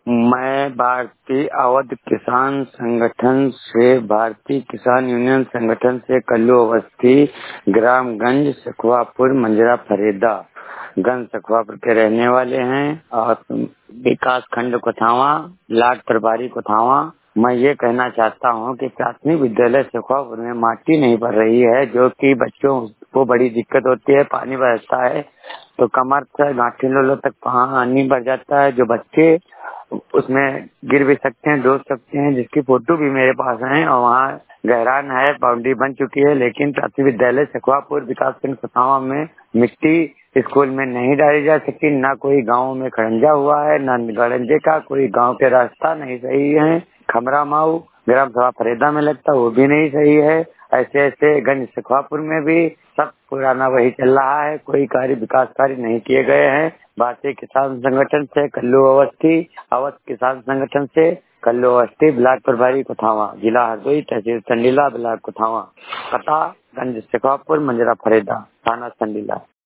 मैं भारतीय अवध किसान संगठन से भारतीय किसान यूनियन संगठन से कल्लू अवस्थी ग्रामगंज सखवापुर मंजरा फरीदा गंज सखवापुर के रहने वाले हैं और विकास खंड कोथावा लाट प्रभारी कोथावा। मैं ये कहना चाहता हूँ कि प्राथमिक विद्यालय सखवापुर में माटी नहीं भर रही है, जो कि बच्चों को बड़ी दिक्कत होती है। पानी बरसता है तो कमर से गांठी लोलो तक पानी भर जाता है, जो बच्चे उसमें गिर भी सकते हैं, डूब सकते हैं, जिसकी फोटो भी मेरे पास है। और वहाँ गहरान है, बाउंड्री बन चुकी है, लेकिन प्राथमिक विद्यालय सखवापुर विकासखंड कोथावा में मिट्टी स्कूल में नहीं डाली जा सकती। ना कोई गांव में खड़ंजा हुआ है, ना गड़ंजे का कोई गांव के रास्ता नहीं सही है। खमरा माऊ ग्राम सभा फरीदा में लगता, वो भी नहीं सही है। ऐसे ऐसे गंज सखवापुर में भी सब पुराना वही चल रहा है, कोई कार्य विकास कार्य नहीं किए गए हैं। भारतीय किसान संगठन से कल्लू अवस्थी, अवध किसान संगठन से कल्लू अवस्थी, ब्लॉक प्रभारी कोथावा, जिला हरदोई, तहसील संडीला, ब्लॉक कोथावा, पता गंज सखवापुर, मंजरा फरीदा, थाना संडीला।